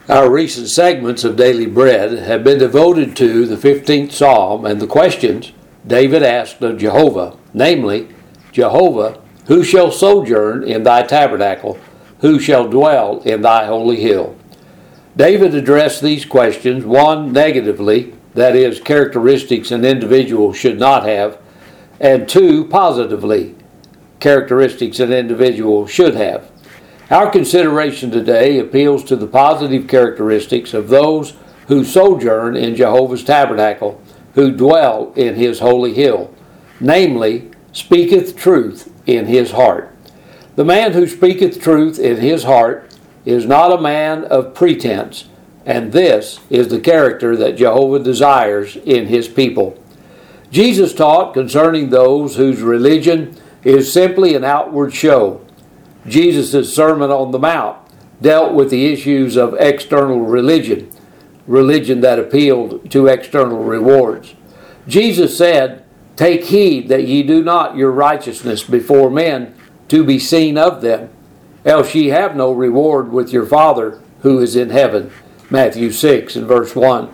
Our recent segments of Daily Bread have been devoted to the 15th Psalm and the questions David asked of Jehovah, namely, Jehovah, who shall sojourn in thy tabernacle? Who shall dwell in thy holy hill? David addressed these questions, one negatively, that is, characteristics an individual should not have, and two positively, characteristics an individual should have. Our consideration today appeals to the positive characteristics of those who sojourn in Jehovah's tabernacle, who dwell in his holy hill, namely, speaketh truth in his heart. The man who speaketh truth in his heart is not a man of pretense, and this is the character that Jehovah desires in his people. Jesus taught concerning those whose religion is simply an outward show. Jesus' Sermon on the Mount dealt with the issues of external religion that appealed to external rewards. Jesus said, "Take heed that ye do not your righteousness before men to be seen of them, else ye have no reward with your Father who is in heaven." Matthew 6 and verse 1.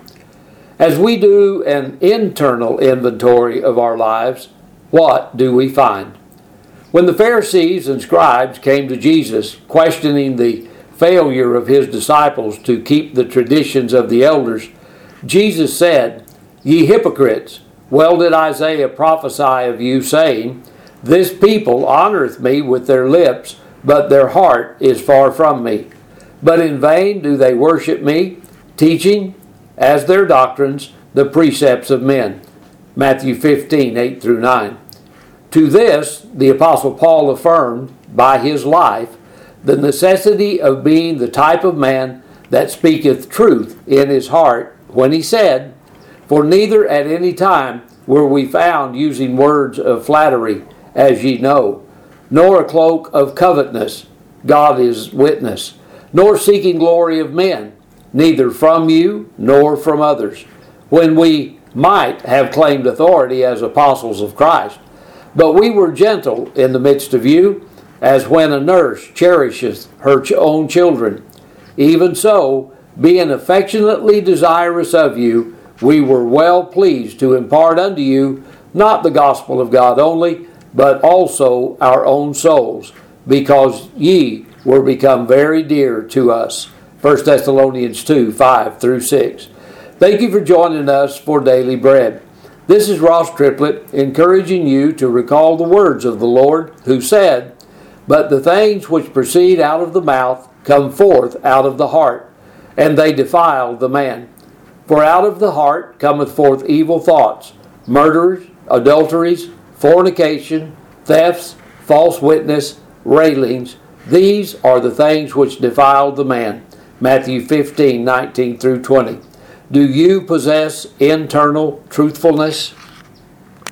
As we do an internal inventory of our lives, what do we find? When the Pharisees and scribes came to Jesus, questioning the failure of his disciples to keep the traditions of the elders, Jesus said, "Ye hypocrites, well did Isaiah prophesy of you, saying, This people honoreth me with their lips, but their heart is far from me. But in vain do they worship me, teaching, as their doctrines, the precepts of men." Matthew 15, 8 through 9. To this, the Apostle Paul affirmed, by his life, the necessity of being the type of man that speaketh truth in his heart, when he said, "For neither at any time were we found using words of flattery, as ye know, nor a cloak of covetousness, God is witness, nor seeking glory of men, neither from you nor from others, when we might have claimed authority as apostles of Christ. But we were gentle in the midst of you, as when a nurse cherisheth her own children. Even so, being affectionately desirous of you, we were well pleased to impart unto you not the gospel of God only, but also our own souls, because ye were become very dear to us." 1 Thessalonians 2, 5 through 6. Thank you for joining us for Daily Bread. This is Ross Triplett, encouraging you to recall the words of the Lord, who said, "But the things which proceed out of the mouth come forth out of the heart, and they defile the man. For out of the heart cometh forth evil thoughts, murders, adulteries, fornication, thefts, false witness, railings. These are the things which defile the man." Matthew 15, 19 through 20. Do you possess internal truthfulness?